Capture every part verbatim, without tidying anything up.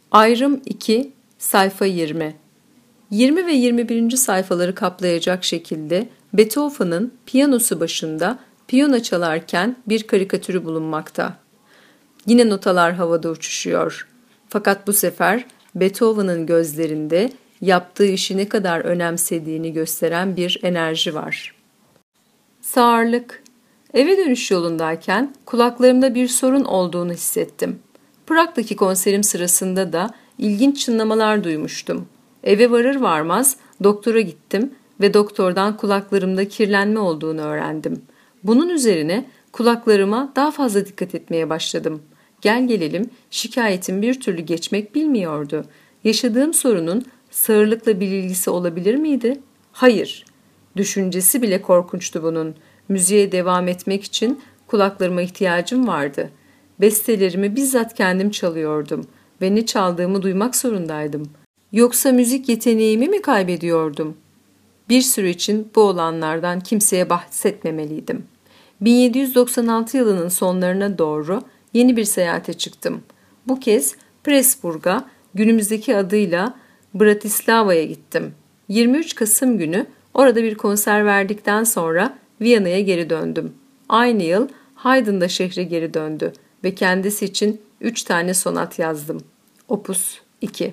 Ayrım iki, sayfa yirmi. yirmi ve yirmi birinci sayfaları kaplayacak şekilde Beethoven'ın piyanosu başında piyano çalarken bir karikatürü bulunmakta. Yine notalar havada uçuşuyor. Fakat bu sefer Beethoven'ın gözlerinde yaptığı işi ne kadar önemsediğini gösteren bir enerji var. Sağırlık. Eve dönüş yolundayken kulaklarımda bir sorun olduğunu hissettim. Prag'daki konserim sırasında da ilginç çınlamalar duymuştum. Eve varır varmaz doktora gittim ve doktordan kulaklarımda kirlenme olduğunu öğrendim. Bunun üzerine kulaklarıma daha fazla dikkat etmeye başladım. Gel gelelim şikayetim bir türlü geçmek bilmiyordu. Yaşadığım sorunun sağırlıkla bir ilgisi olabilir miydi? Hayır. Düşüncesi bile korkunçtu bunun. Müziğe devam etmek için kulaklarıma ihtiyacım vardı. Bestelerimi bizzat kendim çalıyordum ve ne çaldığımı duymak zorundaydım. Yoksa müzik yeteneğimi mi kaybediyordum? Bir süre için bu olanlardan kimseye bahsetmemeliydim. bin yedi yüz doksan altı yılının sonlarına doğru yeni bir seyahate çıktım. Bu kez Pressburg'a, günümüzdeki adıyla Bratislava'ya gittim. yirmi üç Kasım günü orada bir konser verdikten sonra Viyana'ya geri döndüm. Aynı yıl Haydn'da şehre geri döndü ve kendisi için üç tane sonat yazdım. Opus iki.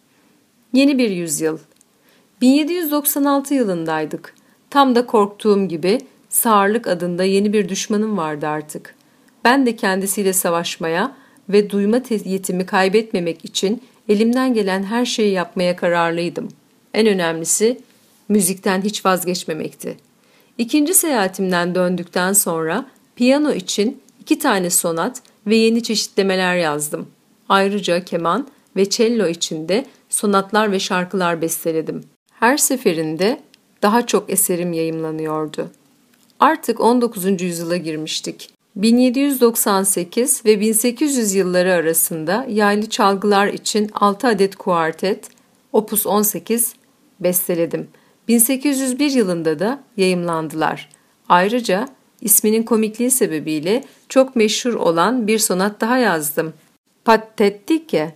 Yeni bir yüzyıl. bin yedi yüz doksan altı yılındaydık. Tam da korktuğum gibi sağırlık adında yeni bir düşmanım vardı artık. Ben de kendisiyle savaşmaya ve duyma yetimi kaybetmemek için elimden gelen her şeyi yapmaya kararlıydım. En önemlisi müzikten hiç vazgeçmemekti. İkinci seyahatimden döndükten sonra piyano için iki tane sonat ve yeni çeşitlemeler yazdım. Ayrıca keman ve cello için de sonatlar ve şarkılar besteledim. Her seferinde daha çok eserim yayımlanıyordu. Artık on dokuzuncu yüzyıla girmiştik. bin yedi yüz doksan sekiz ve bin sekiz yüz yılları arasında yaylı çalgılar için altı adet kuartet, Opus on sekiz besteledim. bin sekiz yüz bir yılında da yayımlandılar. Ayrıca isminin komikliği sebebiyle çok meşhur olan bir sonat daha yazdım. Pathetique,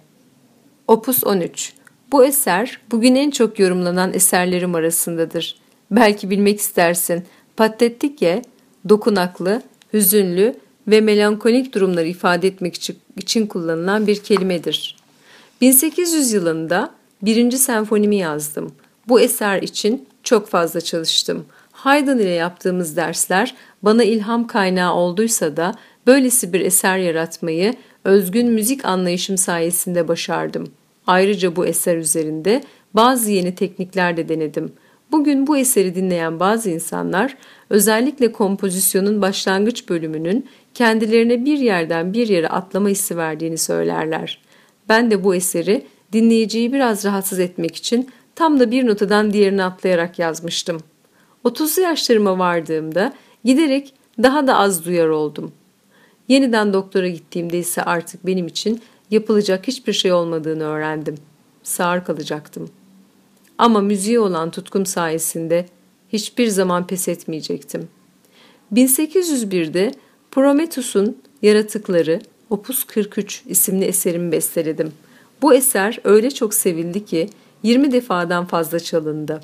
Opus on üç. Bu eser bugün en çok yorumlanan eserlerim arasındadır. Belki bilmek istersin. Pathetique, dokunaklı, hüzünlü ve melankolik durumları ifade etmek için kullanılan bir kelimedir. bin sekiz yüz yılında birinci senfonimi yazdım. Bu eser için çok fazla çalıştım. Haydn ile yaptığımız dersler bana ilham kaynağı olduysa da böylesi bir eser yaratmayı özgün müzik anlayışım sayesinde başardım. Ayrıca bu eser üzerinde bazı yeni teknikler de denedim. Bugün bu eseri dinleyen bazı insanlar özellikle kompozisyonun başlangıç bölümünün kendilerine bir yerden bir yere atlama hissi verdiğini söylerler. Ben de bu eseri dinleyiciyi biraz rahatsız etmek için tam da bir notadan diğerine atlayarak yazmıştım. otuzlu yaşlarıma vardığımda giderek daha da az duyar oldum. Yeniden doktora gittiğimde ise artık benim için yapılacak hiçbir şey olmadığını öğrendim. Sağır kalacaktım. Ama müziğe olan tutkum sayesinde hiçbir zaman pes etmeyecektim. bin sekiz yüz birde Prometheus'un Yaratıkları Opus kırk üç isimli eserimi besteledim. Bu eser öyle çok sevildi ki yirmi defadan fazla çalındı.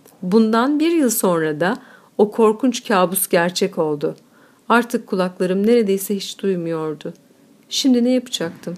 Bundan bir yıl sonra da o korkunç kabus gerçek oldu. Artık kulaklarım neredeyse hiç duymuyordu. Şimdi ne yapacaktım?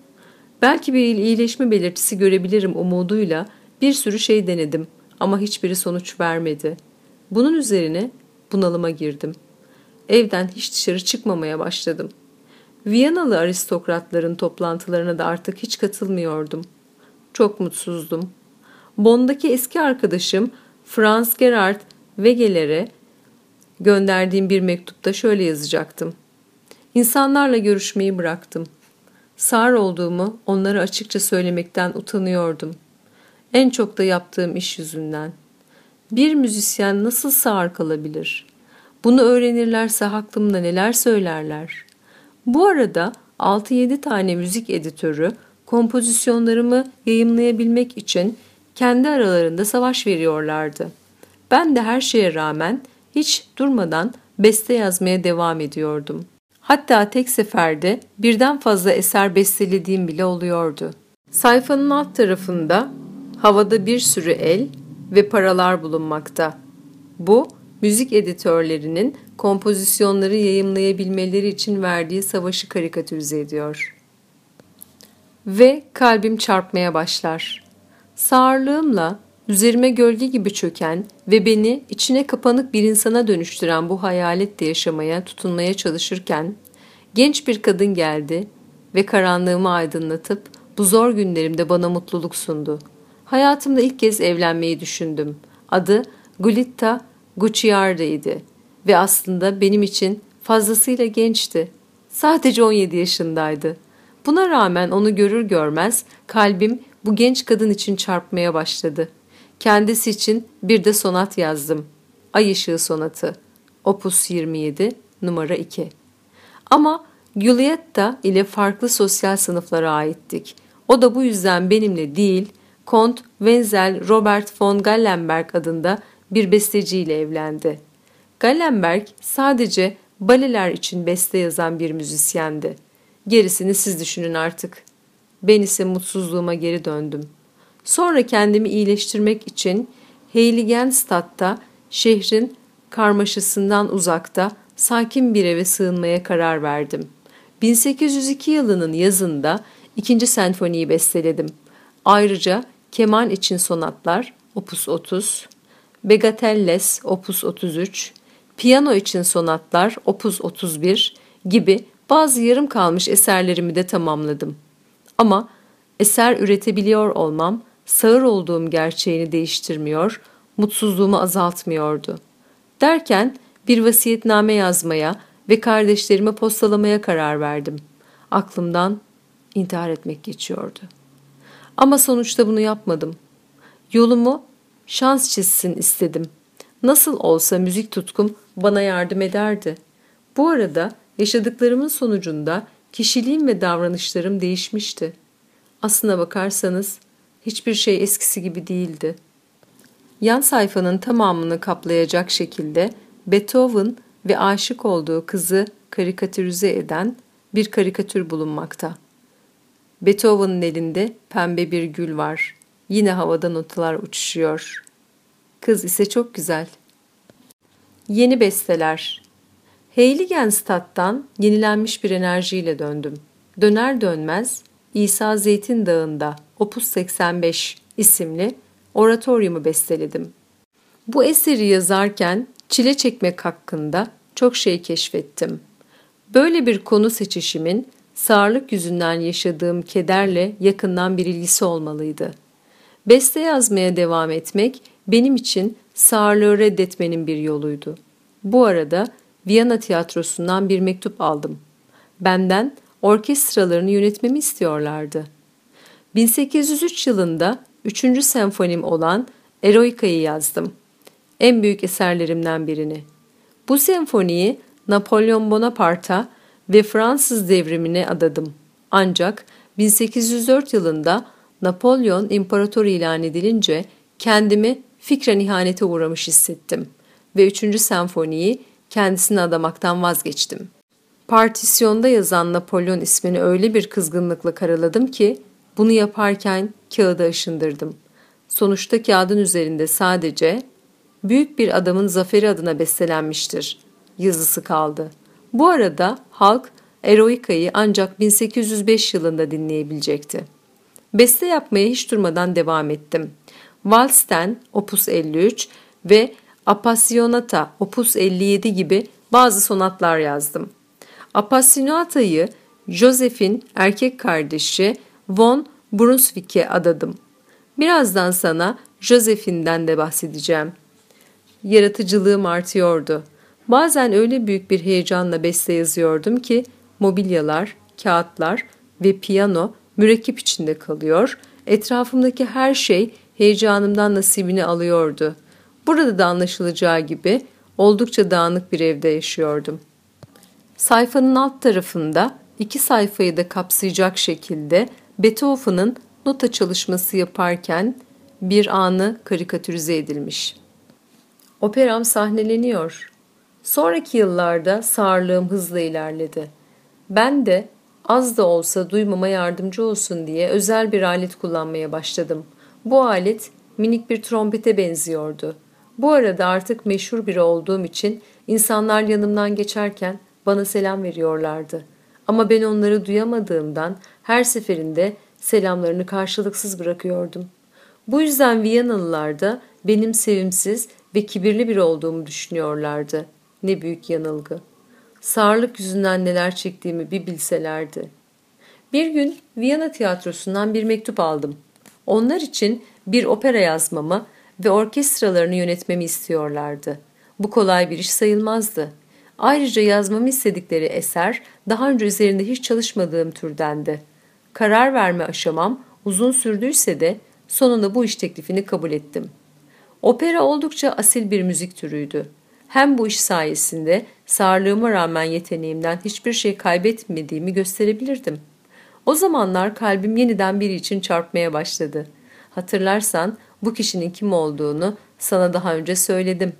Belki bir iyileşme belirtisi görebilirim umuduyla bir sürü şey denedim ama hiçbiri sonuç vermedi. Bunun üzerine bunalıma girdim. Evden hiç dışarı çıkmamaya başladım. Viyanalı aristokratların toplantılarına da artık hiç katılmıyordum. Çok mutsuzdum. Bonn'daki eski arkadaşım Franz Gerhard Wegeler'e gönderdiğim bir mektupta şöyle yazacaktım. İnsanlarla görüşmeyi bıraktım. Sağır olduğumu onlara açıkça söylemekten utanıyordum. En çok da yaptığım iş yüzünden. Bir müzisyen nasıl sağır kalabilir? Bunu öğrenirlerse hakkımda neler söylerler? Bu arada altı yedi tane müzik editörü kompozisyonlarımı yayımlayabilmek için kendi aralarında savaş veriyorlardı. Ben de her şeye rağmen hiç durmadan beste yazmaya devam ediyordum. Hatta tek seferde birden fazla eser bestelediğim bile oluyordu. Sayfanın alt tarafında havada bir sürü el ve paralar bulunmakta. Bu, müzik editörlerinin kompozisyonları yayımlayabilmeleri için verdiği savaşı karikatürize ediyor. Ve kalbim çarpmaya başlar. Sağırlığımla üzerime gölge gibi çöken ve beni içine kapanık bir insana dönüştüren bu hayaletle yaşamaya, tutunmaya çalışırken genç bir kadın geldi ve karanlığımı aydınlatıp bu zor günlerimde bana mutluluk sundu. Hayatımda ilk kez evlenmeyi düşündüm. Adı Gulitta Gucciardi'ydi ve aslında benim için fazlasıyla gençti. Sadece on yedi yaşındaydı. Buna rağmen onu görür görmez kalbim bu genç kadın için çarpmaya başladı. Kendisi için bir de sonat yazdım. Ay Işığı Sonatı. Opus yirmi yedi, numara iki. Ama Giulietta ile farklı sosyal sınıflara aittik. O da bu yüzden benimle değil, Kont Wenzel Robert von Gallenberg adında bir besteciyle evlendi. Gallenberg sadece baleler için beste yazan bir müzisyendi. Gerisini siz düşünün artık. Ben ise mutsuzluğuma geri döndüm. Sonra kendimi iyileştirmek için Heiligenstadt'ta, şehrin karmaşasından uzakta, sakin bir eve sığınmaya karar verdim. bin sekiz yüz iki yılının yazında ikinci senfoniyi besteledim. Ayrıca keman için sonatlar, opus otuz, Bagatelles, opus otuz üç, piyano için sonatlar, opus otuz bir gibi bazı yarım kalmış eserlerimi de tamamladım. Ama eser üretebiliyor olmam, sağır olduğum gerçeğini değiştirmiyor, mutsuzluğumu azaltmıyordu. Derken bir vasiyetname yazmaya ve kardeşlerime postalamaya karar verdim. Aklımdan intihar etmek geçiyordu. Ama sonuçta bunu yapmadım. Yolumu şans çizsin istedim. Nasıl olsa müzik tutkum bana yardım ederdi. Bu arada yaşadıklarımın sonucunda kişiliğim ve davranışlarım değişmişti. Aslına bakarsanız hiçbir şey eskisi gibi değildi. Yan sayfanın tamamını kaplayacak şekilde Beethoven ve aşık olduğu kızı karikatürize eden bir karikatür bulunmakta. Beethoven'ın elinde pembe bir gül var. Yine havada notalar uçuşuyor. Kız ise çok güzel. Yeni besteler. Heiligenstadt'tan yenilenmiş bir enerjiyle döndüm. Döner dönmez İsa Zeytin Dağı'nda Opus seksen beş isimli oratoryumu besteledim. Bu eseri yazarken çile çekmek hakkında çok şey keşfettim. Böyle bir konu seçişimin sağırlık yüzünden yaşadığım kederle yakından bir ilgisi olmalıydı. Beste yazmaya devam etmek benim için sağırlığı reddetmenin bir yoluydu. Bu arada Viyana Tiyatrosu'ndan bir mektup aldım. Benden orkestralarını yönetmemi istiyorlardı. bin sekiz yüz üç yılında üçüncü senfonim olan Eroika'yı yazdım. En büyük eserlerimden birini. Bu senfoniyi Napolyon Bonaparte'a ve Fransız devrimine adadım. Ancak bin sekiz yüz dört yılında Napolyon imparator ilan edilince kendimi fikren ihanete uğramış hissettim ve üçüncü senfoniyi kendisine adamaktan vazgeçtim. Partisyonda yazan Napolyon ismini öyle bir kızgınlıkla karaladım ki bunu yaparken kağıda aşındırdım. Sonuçta kağıdın üzerinde sadece "Büyük bir adamın zaferi adına bestelenmiştir" yazısı kaldı. Bu arada halk Eroika'yı ancak bin sekiz yüz beş yılında dinleyebilecekti. Beste yapmaya hiç durmadan devam ettim. Vals'ten Opus elli üç ve Appassionata Opus elli yedi gibi bazı sonatlar yazdım. Appassionata'yı Joseph'in erkek kardeşi von Brunswick'e adadım. Birazdan sana Josephine'den de bahsedeceğim. Yaratıcılığım artıyordu. Bazen öyle büyük bir heyecanla beste yazıyordum ki mobilyalar, kağıtlar ve piyano mürekkep içinde kalıyor, etrafımdaki her şey heyecanımdan nasibini alıyordu. Burada da anlaşılacağı gibi oldukça dağınık bir evde yaşıyordum. Sayfanın alt tarafında iki sayfayı da kapsayacak şekilde Beethoven'ın nota çalışması yaparken bir anı karikatürize edilmiş. Operam sahneleniyor. Sonraki yıllarda sağırlığım hızla ilerledi. Ben de Az da olsa duymama yardımcı olsun diye özel bir alet kullanmaya başladım. Bu alet minik bir trompete benziyordu. Bu arada artık meşhur biri olduğum için insanlar yanımdan geçerken bana selam veriyorlardı. Ama ben onları duyamadığımdan her seferinde selamlarını karşılıksız bırakıyordum. Bu yüzden Viyanalılar da benim sevimsiz ve kibirli biri olduğumu düşünüyorlardı. Ne büyük yanılgı. Sağırlık yüzünden neler çektiğimi bir bilselerdi. Bir gün Viyana tiyatrosundan bir mektup aldım. Onlar için bir opera yazmamı ve orkestralarını yönetmemi istiyorlardı. Bu kolay bir iş sayılmazdı. Ayrıca yazmamı istedikleri eser daha önce üzerinde hiç çalışmadığım türdendi. Karar verme aşamam uzun sürdüyse de sonunda bu iş teklifini kabul ettim. Opera oldukça asil bir müzik türüydü. Hem bu iş sayesinde sağırlığıma rağmen yeteneğimden hiçbir şey kaybetmediğimi gösterebilirdim. O zamanlar kalbim yeniden biri için çarpmaya başladı. Hatırlarsan bu kişinin kim olduğunu sana daha önce söyledim.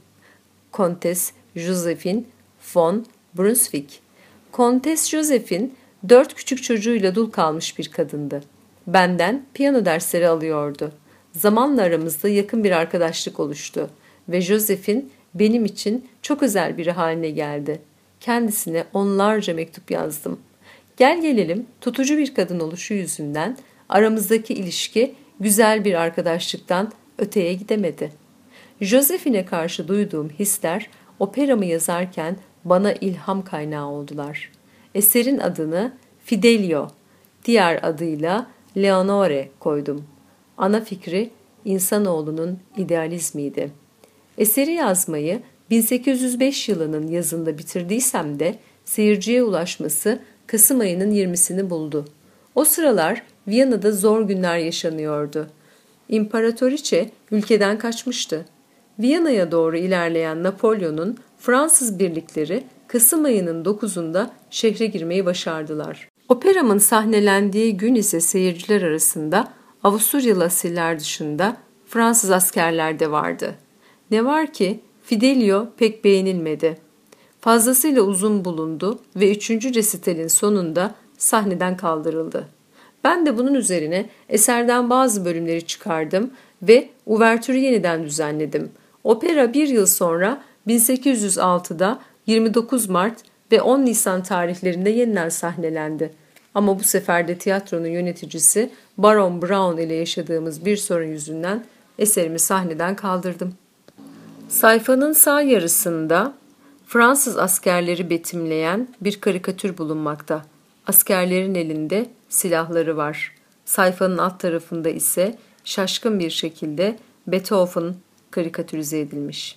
Kontes Josephine von Brunswick. Kontes Josephine dört küçük çocuğuyla dul kalmış bir kadındı. Benden piyano dersleri alıyordu. Zamanla aramızda yakın bir arkadaşlık oluştu ve Josephine benim için çok özel biri haline geldi. Kendisine onlarca mektup yazdım. Gel gelelim tutucu bir kadın oluşu yüzünden aramızdaki ilişki güzel bir arkadaşlıktan öteye gidemedi. Josephine'e karşı duyduğum hisler operamı yazarken bana ilham kaynağı oldular. Eserin adını Fidelio, diğer adıyla Leonore koydum. Ana fikri insanoğlunun idealizmiydi. Eseri yazmayı bin sekiz yüz beş yılının yazında bitirdiysem de seyirciye ulaşması Kasım ayının yirmisini buldu. O sıralar Viyana'da zor günler yaşanıyordu. İmparatoriçe ülkeden kaçmıştı. Viyana'ya doğru ilerleyen Napolyon'un Fransız birlikleri Kasım ayının dokuzunda şehre girmeyi başardılar. Operamın sahnelendiği gün ise seyirciler arasında Avusturyalı asiller dışında Fransız askerler de vardı. Ne var ki Fidelio pek beğenilmedi. Fazlasıyla uzun bulundu ve üçüncü resitalin sonunda sahneden kaldırıldı. Ben de bunun üzerine eserden bazı bölümleri çıkardım ve uvertürü yeniden düzenledim. Opera bir yıl sonra bin sekiz yüz altıda yirmi dokuz Mart ve on Nisan tarihlerinde yeniden sahnelendi. Ama bu sefer de tiyatronun yöneticisi Baron Brown ile yaşadığımız bir sorun yüzünden eserimi sahneden kaldırdım. Sayfanın sağ yarısında Fransız askerleri betimleyen bir karikatür bulunmakta. Askerlerin elinde silahları var. Sayfanın alt tarafında ise şaşkın bir şekilde Beethoven karikatürize edilmiş.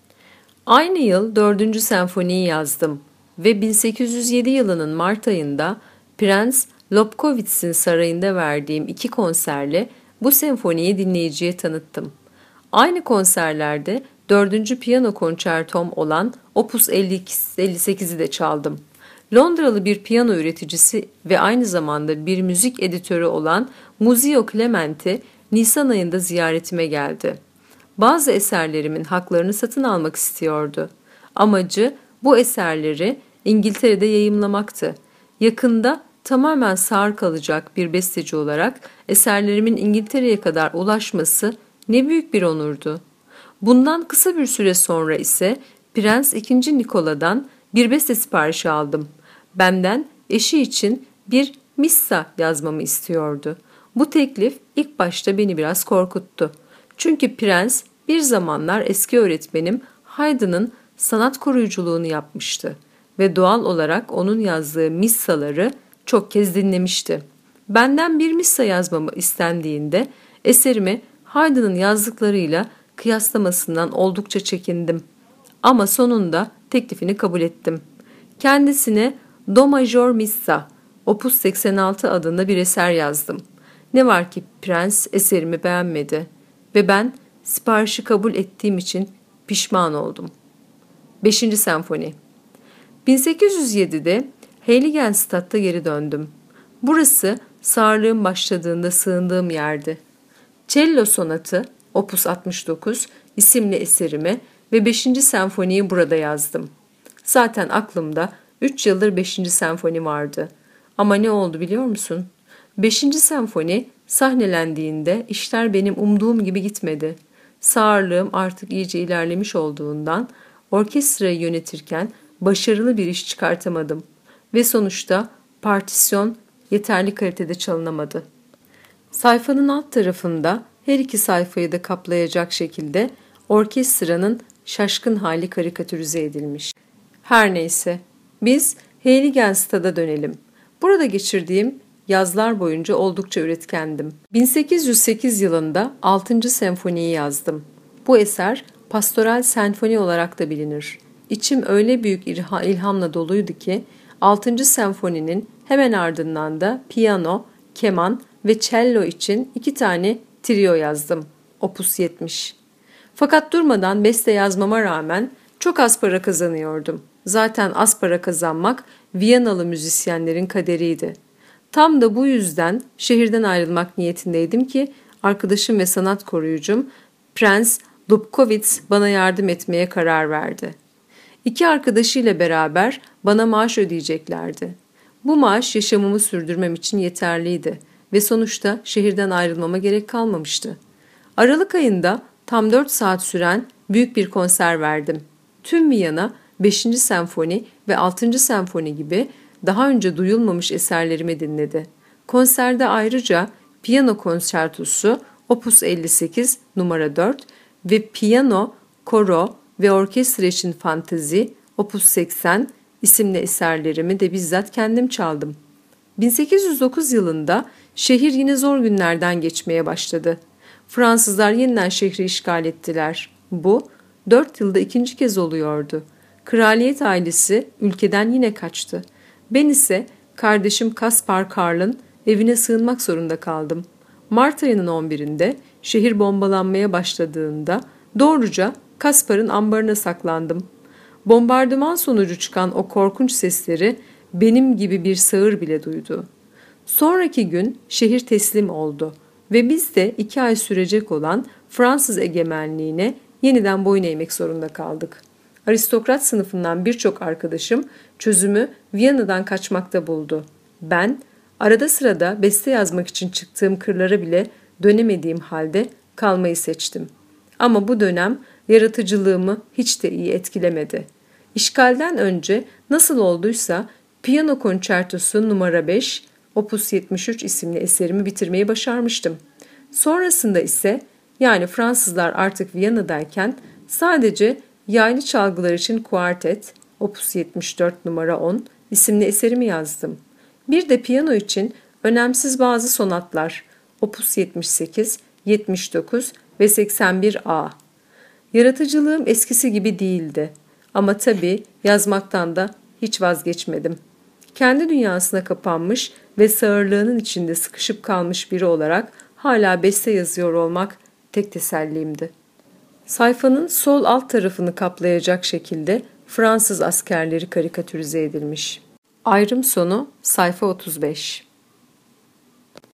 Aynı yıl dördüncü senfoniyi yazdım ve bin sekiz yüz yedi yılının Mart ayında Prens Lobkowitz'in sarayında verdiğim iki konserle bu senfoniyi dinleyiciye tanıttım. Aynı konserlerde dördüncü piyano konçertom olan Opus elli sekizi de çaldım. Londralı bir piyano üreticisi ve aynı zamanda bir müzik editörü olan Muzio Clementi Nisan ayında ziyaretime geldi. Bazı eserlerimin haklarını satın almak istiyordu. Amacı bu eserleri İngiltere'de yayımlamaktı. Yakında tamamen sağır kalacak bir besteci olarak eserlerimin İngiltere'ye kadar ulaşması ne büyük bir onurdu. Bundan kısa bir süre sonra ise Prens ikinci. Nikola'dan bir beste siparişi aldım. Benden eşi için bir missa yazmamı istiyordu. Bu teklif ilk başta beni biraz korkuttu. Çünkü Prens bir zamanlar eski öğretmenim Haydn'ın sanat koruyuculuğunu yapmıştı ve doğal olarak onun yazdığı missaları çok kez dinlemişti. Benden bir missa yazmamı istendiğinde eserimi Haydn'ın yazdıklarıyla kıyaslamasından oldukça çekindim. Ama sonunda teklifini kabul ettim. Kendisine Do Major Missa, Opus seksen altı adında bir eser yazdım. Ne var ki Prens eserimi beğenmedi ve ben siparişi kabul ettiğim için pişman oldum. beşinci. Senfoni. bin sekiz yüz yedide Heiligenstadt'a geri döndüm. Burası sağırlığım başladığında sığındığım yerdi. Cello Sonatı Opus altmış dokuz isimli eserimi ve beşinci. Senfoniyi burada yazdım. Zaten aklımda üç yıldır beşinci senfoni vardı. Ama ne oldu biliyor musun? Beşinci senfoni sahnelendiğinde işler benim umduğum gibi gitmedi. Sağırlığım artık iyice ilerlemiş olduğundan orkestrayı yönetirken başarılı bir iş çıkartamadım ve sonuçta partisyon yeterli kalitede çalınamadı. Sayfanın alt tarafında her iki sayfayı da kaplayacak şekilde orkestranın şaşkın hali karikatürize edilmiş. Her neyse, biz Heiligenstad'a dönelim. Burada geçirdiğim yazlar boyunca oldukça üretkendim. bin sekiz yüz sekiz yılında altıncı senfoniyi yazdım. Bu eser pastoral senfoni olarak da bilinir. İçim öyle büyük ilhamla doluydu ki altıncı senfoninin hemen ardından da piyano, keman ve cello için iki tane trio yazdım. Opus yetmiş. Fakat durmadan beste yazmama rağmen çok az para kazanıyordum. Zaten az para kazanmak Viyanalı müzisyenlerin kaderiydi. Tam da bu yüzden şehirden ayrılmak niyetindeydim ki arkadaşım ve sanat koruyucum Prens Lubkowitz bana yardım etmeye karar verdi. İki arkadaşıyla beraber bana maaş ödeyeceklerdi. Bu maaş yaşamımı sürdürmem için yeterliydi ve sonuçta şehirden ayrılmama gerek kalmamıştı. Aralık ayında tam dört saat süren büyük bir konser verdim. Tüm Viyana beşinci senfoni ve altıncı senfoni gibi daha önce duyulmamış eserlerimi dinledi. Konserde ayrıca piyano konçertosu Opus elli sekiz numara dört ve piyano, koro ve orkestra için fantezi Opus seksen isimli eserlerimi de bizzat kendim çaldım. bin sekiz yüz dokuz yılında şehir yine zor günlerden geçmeye başladı. Fransızlar yeniden şehri işgal ettiler. Bu dört yılda ikinci kez oluyordu. Kraliyet ailesi ülkeden yine kaçtı. Ben ise kardeşim Kaspar Karl'ın evine sığınmak zorunda kaldım. Mart ayının on birinde şehir bombalanmaya başladığında doğruca Kaspar'ın ambarına saklandım. Bombardıman sonucu çıkan o korkunç sesleri benim gibi bir sağır bile duydu. Sonraki gün şehir teslim oldu ve biz de iki ay sürecek olan Fransız egemenliğine yeniden boyun eğmek zorunda kaldık. Aristokrat sınıfından birçok arkadaşım çözümü Viyana'dan kaçmakta buldu. Ben arada sırada beste yazmak için çıktığım kırlara bile dönemediğim halde kalmayı seçtim. Ama bu dönem yaratıcılığımı hiç de iyi etkilemedi. İşgalden önce nasıl olduysa piyano konçertosu numara beş, Opus yetmiş üç isimli eserimi bitirmeyi başarmıştım. Sonrasında ise yani Fransızlar artık Viyana'dayken sadece yaylı çalgılar için kuartet, Opus yetmiş dört numara on isimli eserimi yazdım. Bir de piyano için önemsiz bazı sonatlar, Opus yetmiş sekiz, yetmiş dokuz ve seksen bir A. Yaratıcılığım eskisi gibi değildi. Ama tabii yazmaktan da hiç vazgeçmedim. Kendi dünyasına kapanmış ve sağırlığının içinde sıkışıp kalmış biri olarak hala beste yazıyor olmak tek tesellimdi. Sayfanın sol alt tarafını kaplayacak şekilde Fransız askerleri karikatürize edilmiş. Ayrım sonu sayfa otuz beş.